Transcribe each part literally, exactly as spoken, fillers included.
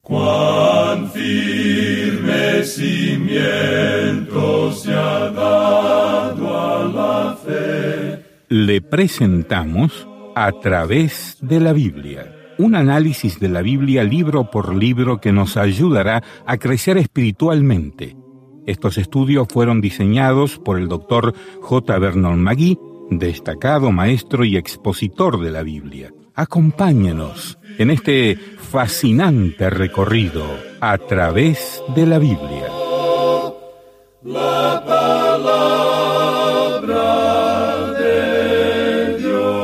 Cuán firme cimiento se ha dado a la fe. Le presentamos A través de la Biblia, un análisis de la Biblia libro por libro que nos ayudará a crecer espiritualmente. Estos estudios fueron diseñados por el doctor J. Vernon McGee, destacado maestro y expositor de la Biblia. Acompáñenos en este fascinante recorrido a través de la Biblia. La palabra de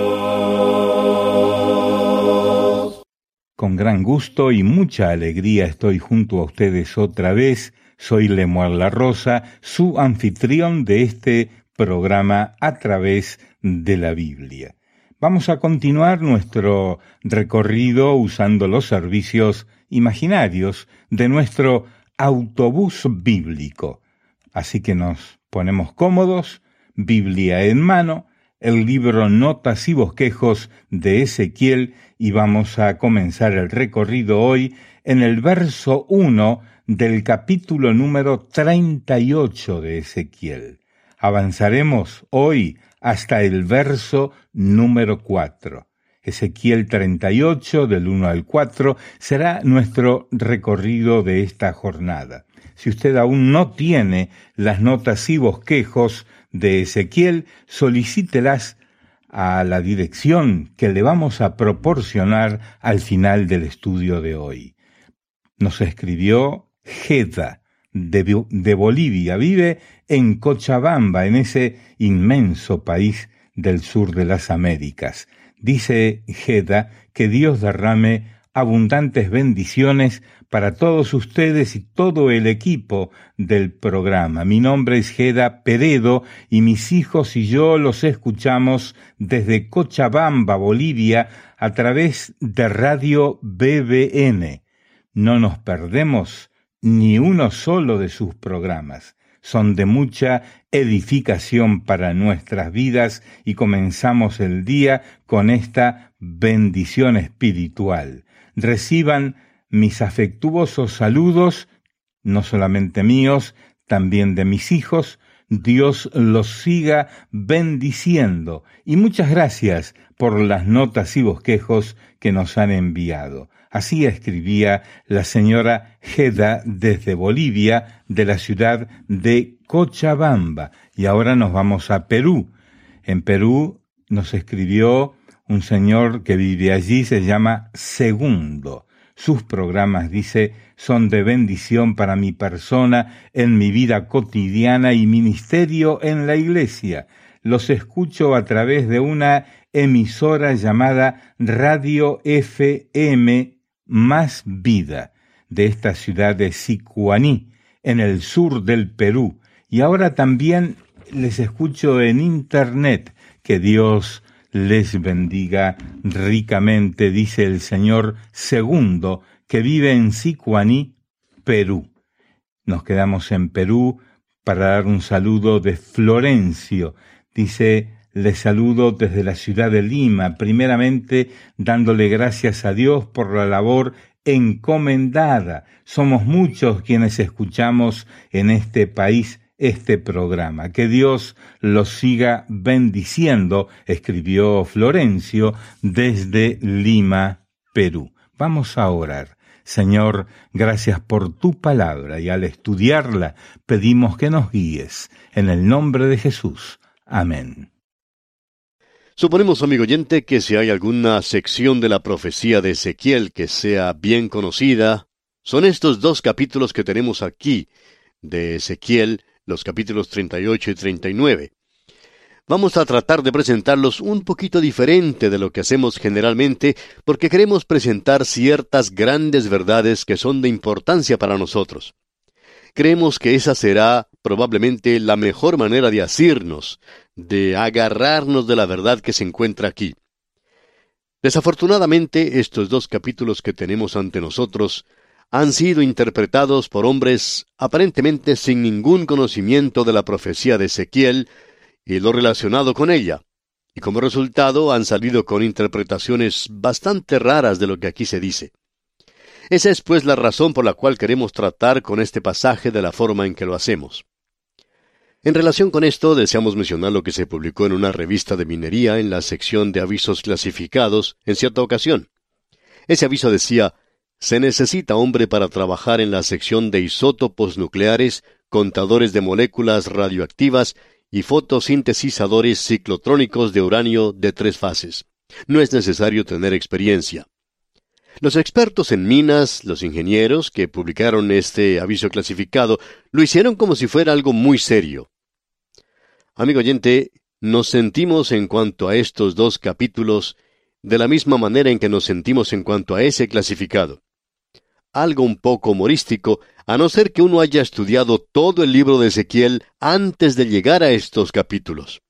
Dios. Con gran gusto y mucha alegría estoy junto a ustedes otra vez. Soy Lemuel La Rosa, su anfitrión de este programa A través de la Biblia. Vamos a continuar nuestro recorrido usando los servicios imaginarios de nuestro autobús bíblico. Así que nos ponemos cómodos, Biblia en mano, el libro Notas y Bosquejos de Ezequiel, y vamos a comenzar el recorrido hoy en el verso uno del capítulo número treinta y ocho de Ezequiel. Avanzaremos hoy hasta el verso número cuatro. Ezequiel treinta y ocho, del uno al cuatro, será nuestro recorrido de esta jornada. Si usted aún no tiene las notas y bosquejos de Ezequiel, solicítelas a la dirección que le vamos a proporcionar al final del estudio de hoy. Nos escribió Geda, de, de Bolivia. Vive en Cochabamba, en ese inmenso país del sur de las Américas. Dice Geda que Dios derrame abundantes bendiciones para todos ustedes y todo el equipo del programa. Mi nombre es Geda Peredo y mis hijos y yo los escuchamos desde Cochabamba, Bolivia, a través de Radio B B N. No nos perdemos ni uno solo de sus programas. Son de mucha edificación para nuestras vidas y comenzamos el día con esta bendición espiritual. Reciban mis afectuosos saludos, no solamente míos, también de mis hijos. Dios los siga bendiciendo y muchas gracias por las notas y bosquejos que nos han enviado. Así escribía la señora Geda desde Bolivia, de la ciudad de Cochabamba. Y ahora nos vamos a Perú. En Perú nos escribió un señor que vive allí, se llama Segundo. Sus programas, dice, son de bendición para mi persona en mi vida cotidiana y ministerio en la iglesia. Los escucho a través de una emisora llamada Radio F M Más Vida, de esta ciudad de Sicuaní, en el sur del Perú. Y ahora también les escucho en internet. Que Dios les bendiga ricamente, dice el señor Segundo, que vive en Sicuaní, Perú. Nos quedamos en Perú para dar un saludo de Florencio. Dice: les saludo desde la ciudad de Lima, primeramente dándole gracias a Dios por la labor encomendada. Somos muchos quienes escuchamos en este país este programa. Que Dios los siga bendiciendo, escribió Florencio desde Lima, Perú. Vamos a orar. Señor, gracias por tu palabra y al estudiarla pedimos que nos guíes. En el nombre de Jesús. Amén. Suponemos, amigo oyente, que si hay alguna sección de la profecía de Ezequiel que sea bien conocida, son estos dos capítulos que tenemos aquí de Ezequiel, los capítulos treinta y ocho y treinta y nueve. Vamos a tratar de presentarlos un poquito diferente de lo que hacemos generalmente, porque queremos presentar ciertas grandes verdades que son de importancia para nosotros. Creemos que esa será probablemente la mejor manera de asirnos, de agarrarnos de la verdad que se encuentra aquí. Desafortunadamente, estos dos capítulos que tenemos ante nosotros han sido interpretados por hombres aparentemente sin ningún conocimiento de la profecía de Ezequiel y lo relacionado con ella, y como resultado han salido con interpretaciones bastante raras de lo que aquí se dice. Esa es pues la razón por la cual queremos tratar con este pasaje de la forma en que lo hacemos. En relación con esto, deseamos mencionar lo que se publicó en una revista de minería en la sección de avisos clasificados en cierta ocasión. Ese aviso decía: se necesita hombre para trabajar en la sección de isótopos nucleares, contadores de moléculas radioactivas y fotosintetizadores ciclotrónicos de uranio de tres fases. No es necesario tener experiencia. Los expertos en minas, los ingenieros que publicaron este aviso clasificado, lo hicieron como si fuera algo muy serio. Amigo oyente, nos sentimos en cuanto a estos dos capítulos de la misma manera en que nos sentimos en cuanto a ese clasificado. Algo un poco humorístico, a no ser que uno haya estudiado todo el libro de Ezequiel antes de llegar a estos capítulos.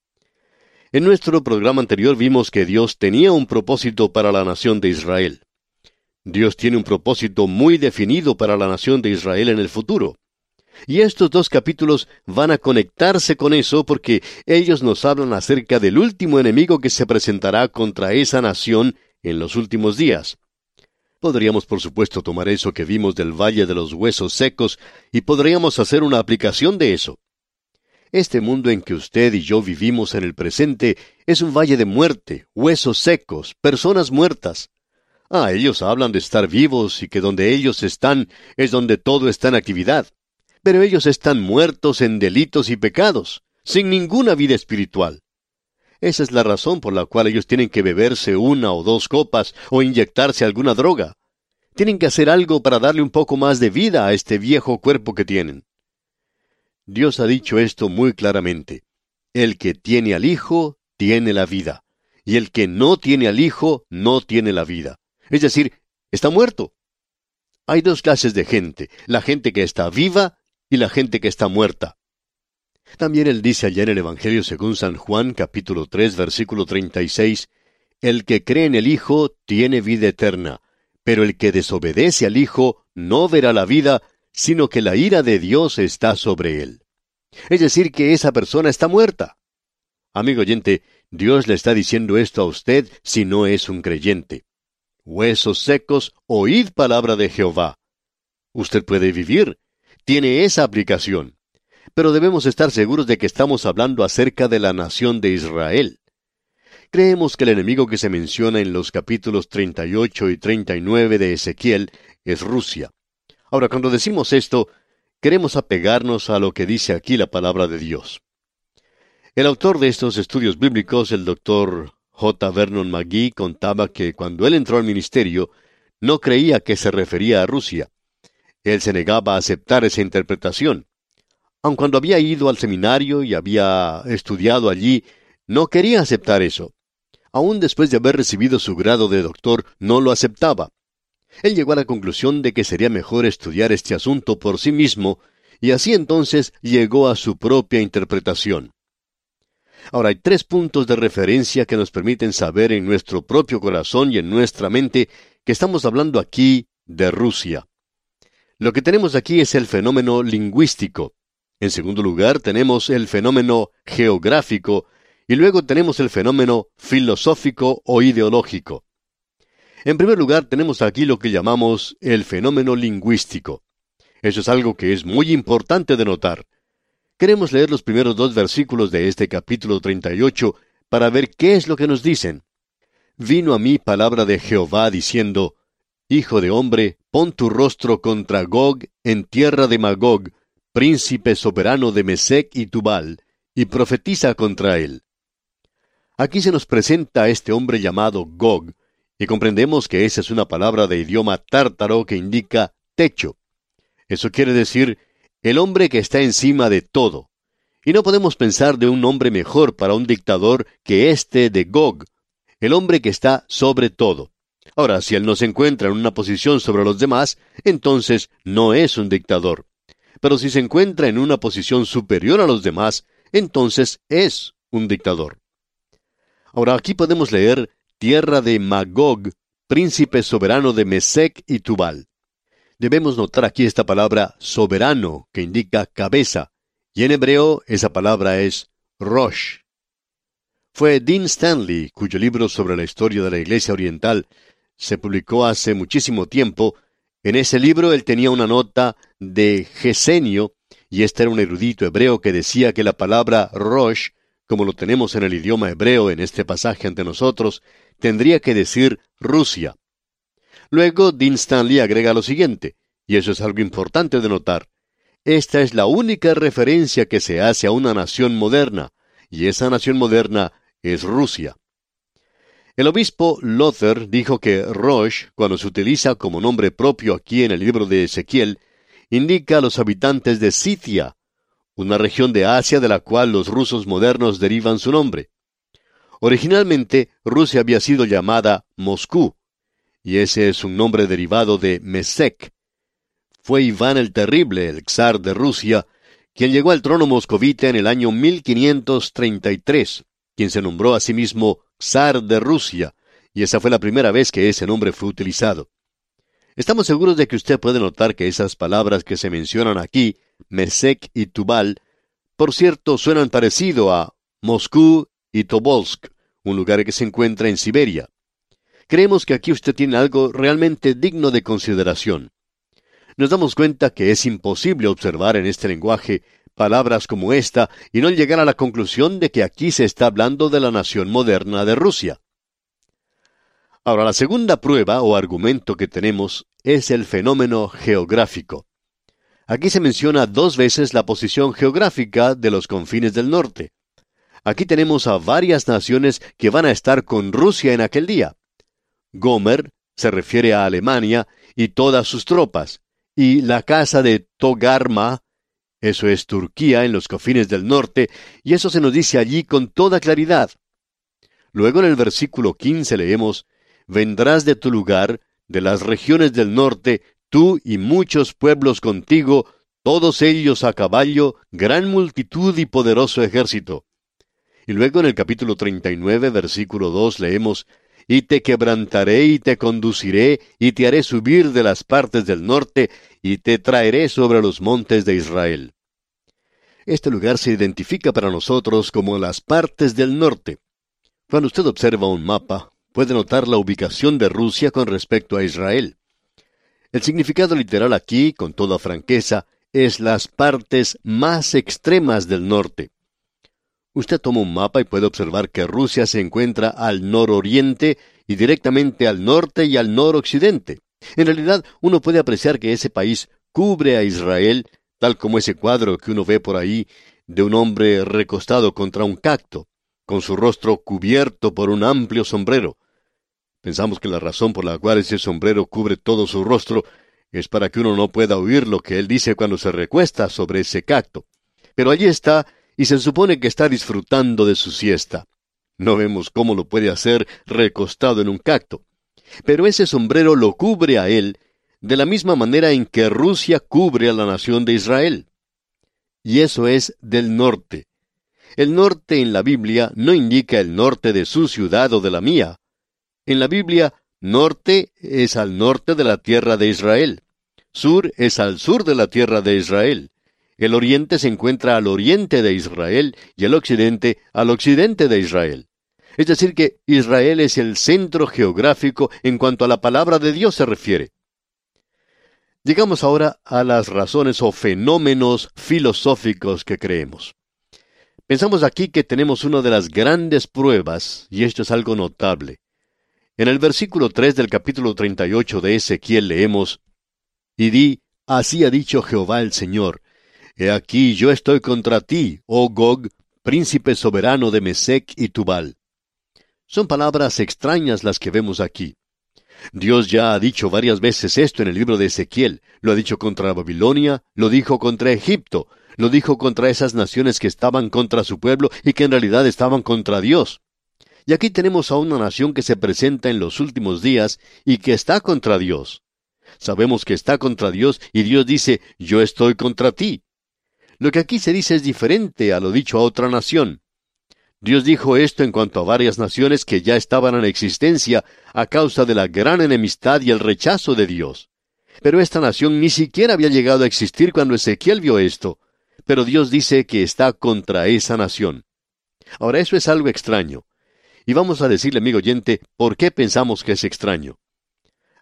En nuestro programa anterior vimos que Dios tenía un propósito para la nación de Israel. Dios tiene un propósito muy definido para la nación de Israel en el futuro. Y estos dos capítulos van a conectarse con eso porque ellos nos hablan acerca del último enemigo que se presentará contra esa nación en los últimos días. Podríamos, por supuesto, tomar eso que vimos del Valle de los Huesos Secos y podríamos hacer una aplicación de eso. Este mundo en que usted y yo vivimos en el presente es un valle de muerte, huesos secos, personas muertas. Ah, ellos hablan de estar vivos y que donde ellos están es donde todo está en actividad. Pero ellos están muertos en delitos y pecados, sin ninguna vida espiritual. Esa es la razón por la cual ellos tienen que beberse una o dos copas o inyectarse alguna droga. Tienen que hacer algo para darle un poco más de vida a este viejo cuerpo que tienen. Dios ha dicho esto muy claramente. El que tiene al Hijo, tiene la vida. Y el que no tiene al Hijo, no tiene la vida. Es decir, está muerto. Hay dos clases de gente, la gente que está viva y la gente que está muerta. También él dice allá en el Evangelio según San Juan, capítulo tres, versículo treinta y seis, el que cree en el Hijo tiene vida eterna, pero el que desobedece al Hijo no verá la vida, sino que la ira de Dios está sobre él. Es decir, que esa persona está muerta. Amigo oyente, Dios le está diciendo esto a usted si no es un creyente. Huesos secos, oíd palabra de Jehová. Usted puede vivir, tiene esa aplicación. Pero debemos estar seguros de que estamos hablando acerca de la nación de Israel. Creemos que el enemigo que se menciona en los capítulos treinta y ocho y treinta y nueve de Ezequiel es Rusia. Ahora, cuando decimos esto, queremos apegarnos a lo que dice aquí la palabra de Dios. El autor de estos estudios bíblicos, el doctor J. Vernon McGee, contaba que cuando él entró al ministerio, no creía que se refería a Rusia. Él se negaba a aceptar esa interpretación. Aun cuando había ido al seminario y había estudiado allí, no quería aceptar eso. Aún después de haber recibido su grado de doctor, no lo aceptaba. Él llegó a la conclusión de que sería mejor estudiar este asunto por sí mismo, y así entonces llegó a su propia interpretación. Ahora, hay tres puntos de referencia que nos permiten saber en nuestro propio corazón y en nuestra mente que estamos hablando aquí de Rusia. Lo que tenemos aquí es el fenómeno lingüístico. En segundo lugar, tenemos el fenómeno geográfico, y luego tenemos el fenómeno filosófico o ideológico. En primer lugar, tenemos aquí lo que llamamos el fenómeno lingüístico. Eso es algo que es muy importante de notar. Queremos leer los primeros dos versículos de este capítulo treinta y ocho para ver qué es lo que nos dicen. Vino a mí palabra de Jehová diciendo, Hijo de hombre, pon tu rostro contra Gog en tierra de Magog, príncipe soberano de Mesec y Tubal, y profetiza contra él. Aquí se nos presenta a este hombre llamado Gog, y comprendemos que esa es una palabra de idioma tártaro que indica techo. Eso quiere decir el hombre que está encima de todo. Y no podemos pensar de un nombre mejor para un dictador que este de Gog, el hombre que está sobre todo. Ahora, si él no se encuentra en una posición sobre los demás, entonces no es un dictador. Pero si se encuentra en una posición superior a los demás, entonces es un dictador. Ahora, aquí podemos leer tierra de Magog, príncipe soberano de Mesec y Tubal. Debemos notar aquí esta palabra soberano, que indica cabeza, y en hebreo esa palabra es Rosh. Fue Dean Stanley, cuyo libro sobre la historia de la Iglesia Oriental se publicó hace muchísimo tiempo, En ese libro él tenía una nota de Gesenio, y este era un erudito hebreo que decía que la palabra Rosh, como lo tenemos en el idioma hebreo en este pasaje ante nosotros, tendría que decir Rusia. Luego Dean Stanley agrega lo siguiente, y eso es algo importante de notar. Esta es la única referencia que se hace a una nación moderna, y esa nación moderna es Rusia. El obispo Luther dijo que Rosh, cuando se utiliza como nombre propio aquí en el libro de Ezequiel, indica a los habitantes de Scythia, una región de Asia de la cual los rusos modernos derivan su nombre. Originalmente, Rusia había sido llamada Moscú, y ese es un nombre derivado de Mesec. Fue Iván el Terrible, el zar de Rusia, quien llegó al trono moscovita en el año mil quinientos treinta y tres, quien se nombró a sí mismo zar de Rusia, y esa fue la primera vez que ese nombre fue utilizado. Estamos seguros de que usted puede notar que esas palabras que se mencionan aquí, Mesec y Tubal, por cierto, suenan parecido a Moscú y Tobolsk, un lugar que se encuentra en Siberia. Creemos que aquí usted tiene algo realmente digno de consideración. Nos damos cuenta que es imposible observar en este lenguaje palabras como esta y no llegar a la conclusión de que aquí se está hablando de la nación moderna de Rusia. Ahora, la segunda prueba o argumento que tenemos es el fenómeno geográfico. Aquí se menciona dos veces la posición geográfica de los confines del norte. Aquí tenemos a varias naciones que van a estar con Rusia en aquel día. Gomer se refiere a Alemania y todas sus tropas, y la casa de Togarma, eso es Turquía en los confines del norte, y eso se nos dice allí con toda claridad. Luego en el versículo quince leemos, «Vendrás de tu lugar, de las regiones del norte, tú y muchos pueblos contigo, todos ellos a caballo, gran multitud y poderoso ejército». Y luego en el capítulo treinta y nueve, versículo dos, leemos, «Y te quebrantaré y te conduciré, y te haré subir de las partes del norte, y te traeré sobre los montes de Israel». Este lugar se identifica para nosotros como las partes del norte. Cuando usted observa un mapa, puede notar la ubicación de Rusia con respecto a Israel. El significado literal aquí, con toda franqueza, es las partes más extremas del norte. Usted toma un mapa y puede observar que Rusia se encuentra al nororiente y directamente al norte y al noroccidente. En realidad, uno puede apreciar que ese país cubre a Israel, tal como ese cuadro que uno ve por ahí de un hombre recostado contra un cacto, con su rostro cubierto por un amplio sombrero. Pensamos que la razón por la cual ese sombrero cubre todo su rostro es para que uno no pueda oír lo que él dice cuando se recuesta sobre ese cacto. Pero allí está, y se supone que está disfrutando de su siesta. No vemos cómo lo puede hacer recostado en un cacto. Pero ese sombrero lo cubre a él de la misma manera en que Rusia cubre a la nación de Israel. Y eso es del norte. El norte en la Biblia no indica el norte de su ciudad o de la mía. En la Biblia, norte es al norte de la tierra de Israel. Sur es al sur de la tierra de Israel. El oriente se encuentra al oriente de Israel y el occidente al occidente de Israel. Es decir que Israel es el centro geográfico en cuanto a la palabra de Dios se refiere. Llegamos ahora a las razones o fenómenos filosóficos que creemos. Pensamos aquí que tenemos una de las grandes pruebas, y esto es algo notable. En el versículo tres del capítulo treinta y ocho de Ezequiel leemos, «Y di, así ha dicho Jehová el Señor, he aquí yo estoy contra ti, oh Gog, príncipe soberano de Mesec y Tubal». Son palabras extrañas las que vemos aquí. Dios ya ha dicho varias veces esto en el libro de Ezequiel. Lo ha dicho contra Babilonia, lo dijo contra Egipto, lo dijo contra esas naciones que estaban contra su pueblo y que en realidad estaban contra Dios. Y aquí tenemos a una nación que se presenta en los últimos días y que está contra Dios. Sabemos que está contra Dios y Dios dice, yo estoy contra ti. Lo que aquí se dice es diferente a lo dicho a otra nación. Dios dijo esto en cuanto a varias naciones que ya estaban en existencia a causa de la gran enemistad y el rechazo de Dios. Pero esta nación ni siquiera había llegado a existir cuando Ezequiel vio esto. Pero Dios dice que está contra esa nación. Ahora, eso es algo extraño. Y vamos a decirle, amigo oyente, ¿por qué pensamos que es extraño?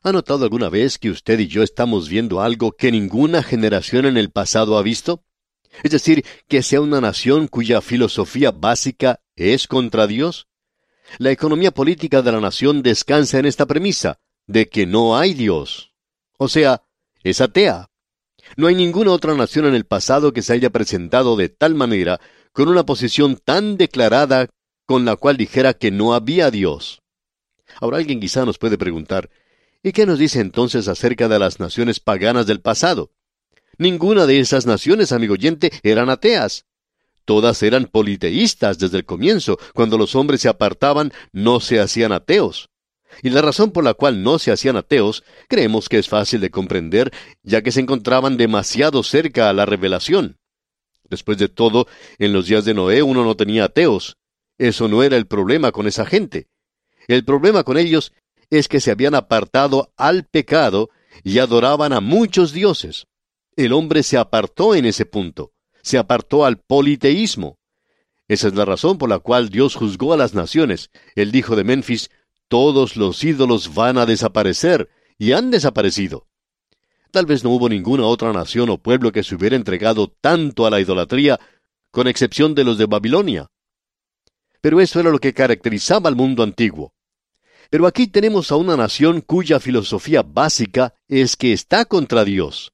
¿Ha notado alguna vez que usted y yo estamos viendo algo que ninguna generación en el pasado ha visto? Es decir, que sea una nación cuya filosofía básica es contra Dios. La economía política de la nación descansa en esta premisa, de que no hay Dios. O sea, es atea. No hay ninguna otra nación en el pasado que se haya presentado de tal manera, con una posición tan declarada, con la cual dijera que no había Dios. Ahora alguien quizá nos puede preguntar, ¿y qué nos dice entonces acerca de las naciones paganas del pasado? Ninguna de esas naciones, amigo oyente, eran ateas. Todas eran politeístas desde el comienzo. Cuando los hombres se apartaban, no se hacían ateos. Y la razón por la cual no se hacían ateos, creemos que es fácil de comprender, ya que se encontraban demasiado cerca a la revelación. Después de todo, en los días de Noé uno no tenía ateos. Eso no era el problema con esa gente. El problema con ellos es que se habían apartado al pecado y adoraban a muchos dioses. El hombre se apartó en ese punto. Se apartó al politeísmo. Esa es la razón por la cual Dios juzgó a las naciones. Él dijo de Memphis, todos los ídolos van a desaparecer, y han desaparecido. Tal vez no hubo ninguna otra nación o pueblo que se hubiera entregado tanto a la idolatría, con excepción de los de Babilonia. Pero eso era lo que caracterizaba al mundo antiguo. Pero aquí tenemos a una nación cuya filosofía básica es que está contra Dios.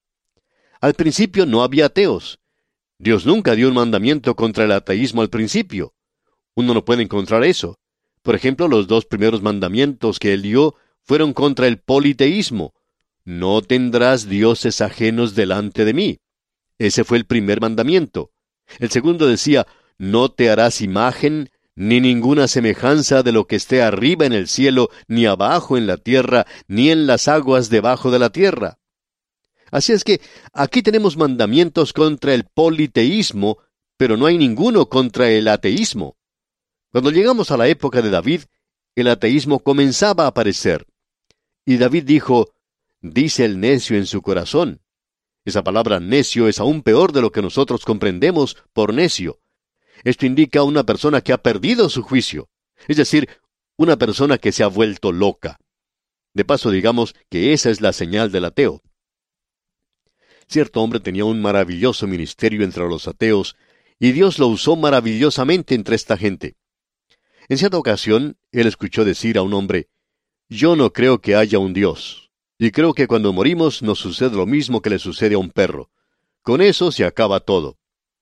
Al principio no había ateos. Dios nunca dio un mandamiento contra el ateísmo al principio. Uno no puede encontrar eso. Por ejemplo, los dos primeros mandamientos que Él dio fueron contra el politeísmo. No tendrás dioses ajenos delante de mí. Ese fue el primer mandamiento. El segundo decía, no te harás imagen, ni ninguna semejanza de lo que esté arriba en el cielo, ni abajo en la tierra, ni en las aguas debajo de la tierra. Así es que aquí tenemos mandamientos contra el politeísmo, pero no hay ninguno contra el ateísmo. Cuando llegamos a la época de David, el ateísmo comenzaba a aparecer. Y David dijo, dice el necio en su corazón. Esa palabra necio es aún peor de lo que nosotros comprendemos por necio. Esto indica a una persona que ha perdido su juicio, es decir, una persona que se ha vuelto loca. De paso, digamos que esa es la señal del ateo. Cierto hombre tenía un maravilloso ministerio entre los ateos, y Dios lo usó maravillosamente entre esta gente. En cierta ocasión, él escuchó decir a un hombre, yo no creo que haya un Dios, y creo que cuando morimos nos sucede lo mismo que le sucede a un perro. Con eso se acaba todo.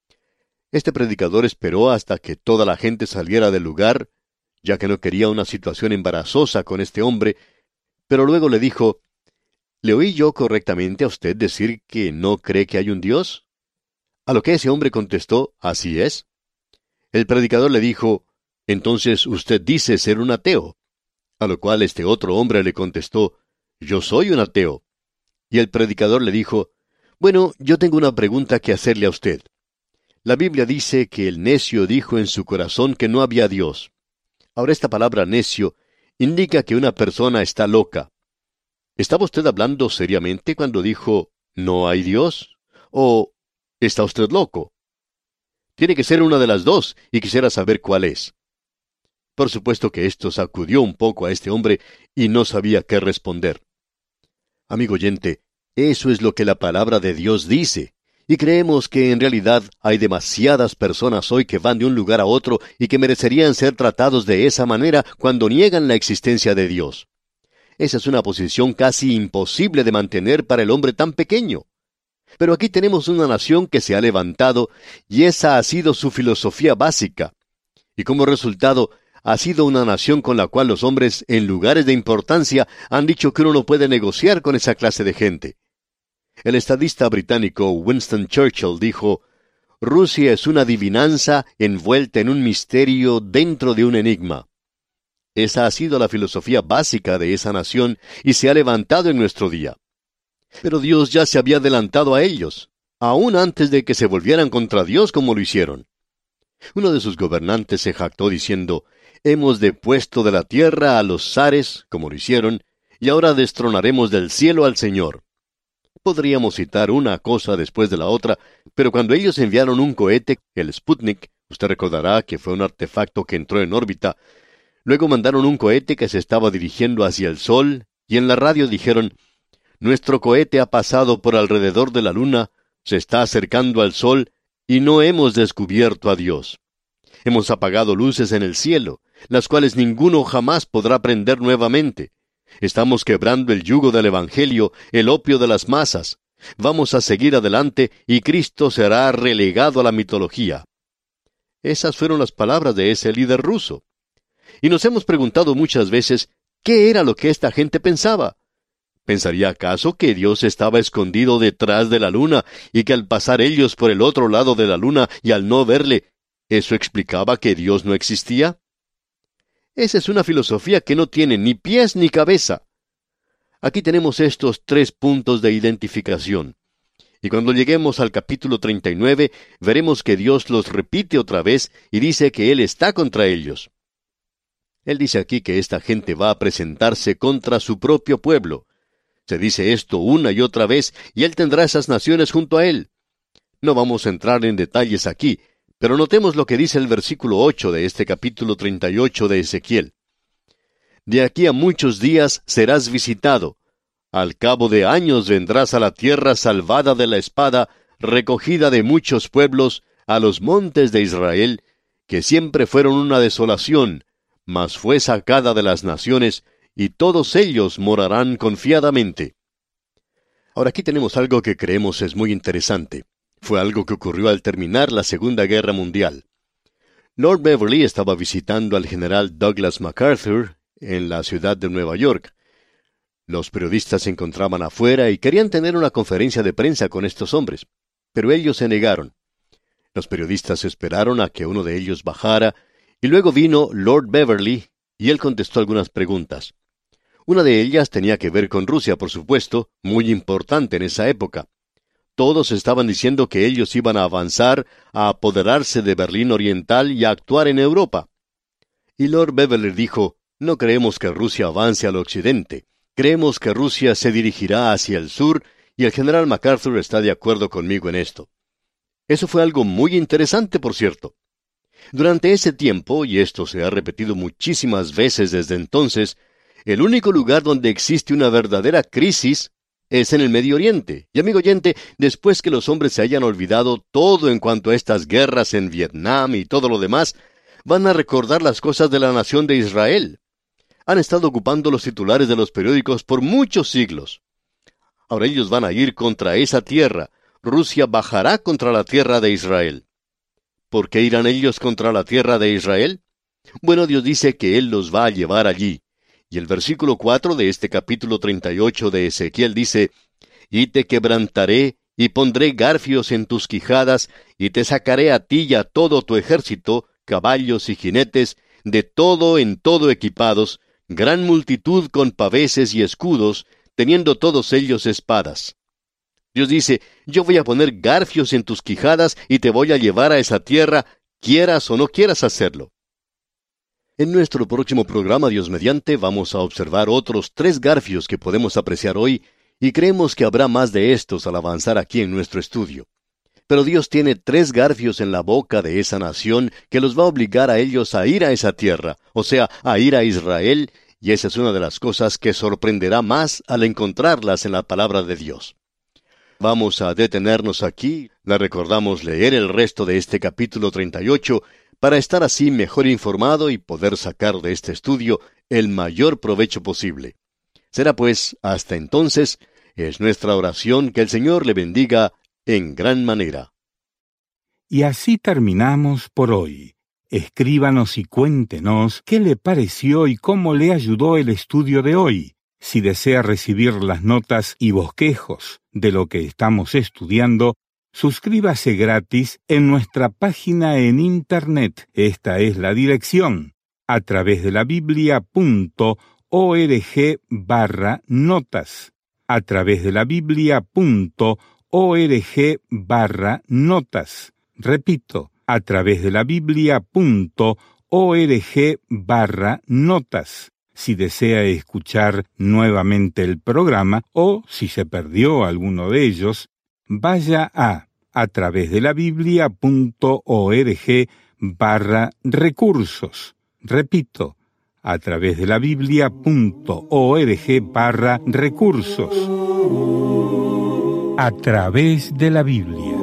Este predicador esperó hasta que toda la gente saliera del lugar, ya que no quería una situación embarazosa con este hombre, pero luego le dijo, ¿le oí yo correctamente a usted decir que no cree que hay un Dios? A lo que ese hombre contestó, así es. El predicador le dijo, entonces usted dice ser un ateo. A lo cual este otro hombre le contestó, yo soy un ateo. Y el predicador le dijo, bueno, yo tengo una pregunta que hacerle a usted. La Biblia dice que el necio dijo en su corazón que no había Dios. Ahora esta palabra necio indica que una persona está loca. ¿Estaba usted hablando seriamente cuando dijo, no hay Dios? ¿O está usted loco? Tiene que ser una de las dos, y quisiera saber cuál es. Por supuesto que esto sacudió un poco a este hombre, y no sabía qué responder. Amigo oyente, eso es lo que la palabra de Dios dice, y creemos que en realidad hay demasiadas personas hoy que van de un lugar a otro y que merecerían ser tratados de esa manera cuando niegan la existencia de Dios. Esa es una posición casi imposible de mantener para el hombre tan pequeño. Pero aquí tenemos una nación que se ha levantado, y esa ha sido su filosofía básica. Y como resultado, ha sido una nación con la cual los hombres, en lugares de importancia, han dicho que uno no puede negociar con esa clase de gente. El estadista británico Winston Churchill dijo, Rusia es una adivinanza envuelta en un misterio dentro de un enigma. Esa ha sido la filosofía básica de esa nación y se ha levantado en nuestro día. Pero Dios ya se había adelantado a ellos, aún antes de que se volvieran contra Dios como lo hicieron. Uno de sus gobernantes se jactó diciendo, hemos depuesto de la tierra a los zares, como lo hicieron, y ahora destronaremos del cielo al Señor. Podríamos citar una cosa después de la otra, pero cuando ellos enviaron un cohete, el Sputnik, usted recordará que fue un artefacto que entró en órbita, luego mandaron un cohete que se estaba dirigiendo hacia el Sol, y en la radio dijeron: nuestro cohete ha pasado por alrededor de la luna, se está acercando al sol, y no hemos descubierto a Dios. Hemos apagado luces en el cielo, las cuales ninguno jamás podrá prender nuevamente. Estamos quebrando el yugo del Evangelio, el opio de las masas. Vamos a seguir adelante y Cristo será relegado a la mitología. Esas fueron las palabras de ese líder ruso. Y nos hemos preguntado muchas veces, ¿qué era lo que esta gente pensaba? ¿Pensaría acaso que Dios estaba escondido detrás de la luna y que al pasar ellos por el otro lado de la luna y al no verle, eso explicaba que Dios no existía? Esa es una filosofía que no tiene ni pies ni cabeza. Aquí tenemos estos tres puntos de identificación. Y cuando lleguemos al capítulo treinta y nueve, veremos que Dios los repite otra vez y dice que Él está contra ellos. Él dice aquí que esta gente va a presentarse contra su propio pueblo. Se dice esto una y otra vez, y Él tendrá esas naciones junto a Él. No vamos a entrar en detalles aquí, pero notemos lo que dice el versículo ocho de este capítulo treinta y ocho de Ezequiel. De aquí a muchos días serás visitado. Al cabo de años vendrás a la tierra salvada de la espada, recogida de muchos pueblos, a los montes de Israel, que siempre fueron una desolación, mas fue sacada de las naciones, y todos ellos morarán confiadamente. Ahora aquí tenemos algo que creemos es muy interesante. Fue algo que ocurrió al terminar la Segunda Guerra Mundial. Lord Beverly estaba visitando al general Douglas MacArthur en la ciudad de Nueva York. Los periodistas se encontraban afuera y querían tener una conferencia de prensa con estos hombres, pero ellos se negaron. Los periodistas esperaron a que uno de ellos bajara, y luego vino Lord Beverly, y él contestó algunas preguntas. Una de ellas tenía que ver con Rusia, por supuesto, muy importante en esa época. Todos estaban diciendo que ellos iban a avanzar, a apoderarse de Berlín Oriental y a actuar en Europa. Y Lord Beverly dijo: no creemos que Rusia avance al occidente. Creemos que Rusia se dirigirá hacia el sur, y el general MacArthur está de acuerdo conmigo en esto. Eso fue algo muy interesante, por cierto. Durante ese tiempo, y esto se ha repetido muchísimas veces desde entonces, el único lugar donde existe una verdadera crisis es en el Medio Oriente. Y amigo oyente, después que los hombres se hayan olvidado todo en cuanto a estas guerras en Vietnam y todo lo demás, van a recordar las cosas de la nación de Israel. Han estado ocupando los titulares de los periódicos por muchos siglos. Ahora ellos van a ir contra esa tierra. Rusia bajará contra la tierra de Israel. ¿Por qué irán ellos contra la tierra de Israel? Bueno, Dios dice que Él los va a llevar allí. Y el versículo cuatro de este capítulo treinta y ocho de Ezequiel dice: y te quebrantaré, y pondré garfios en tus quijadas, y te sacaré a ti y a todo tu ejército, caballos y jinetes, de todo en todo equipados, gran multitud con paveses y escudos, teniendo todos ellos espadas. Dios dice: yo voy a poner garfios en tus quijadas y te voy a llevar a esa tierra, quieras o no quieras hacerlo. En nuestro próximo programa, Dios mediante, vamos a observar otros tres garfios que podemos apreciar hoy, y creemos que habrá más de estos al avanzar aquí en nuestro estudio. Pero Dios tiene tres garfios en la boca de esa nación que los va a obligar a ellos a ir a esa tierra, o sea, a ir a Israel, y esa es una de las cosas que sorprenderá más al encontrarlas en la palabra de Dios. Vamos a detenernos aquí, le recordamos leer el resto de este capítulo treinta y ocho, para estar así mejor informado y poder sacar de este estudio el mayor provecho posible. Será pues, hasta entonces, es nuestra oración que el Señor le bendiga en gran manera. Y así terminamos por hoy. Escríbanos y cuéntenos qué le pareció y cómo le ayudó el estudio de hoy. Si desea recibir las notas y bosquejos de lo que estamos estudiando, suscríbase gratis en nuestra página en Internet. Esta es la dirección: a través de la biblia punto org barra notas. A través de la biblia punto org barra notas. Repito, a través de la biblia punto org barra notas. Si desea escuchar nuevamente el programa o si se perdió alguno de ellos, vaya a a través de la biblia punto org barra recursos. Repito, a través de la biblia punto org barra recursos. A través de la Biblia.